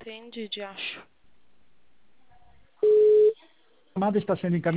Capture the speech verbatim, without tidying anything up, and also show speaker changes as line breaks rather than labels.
Entendi, de acho.
A chamada está sendo encaminhada.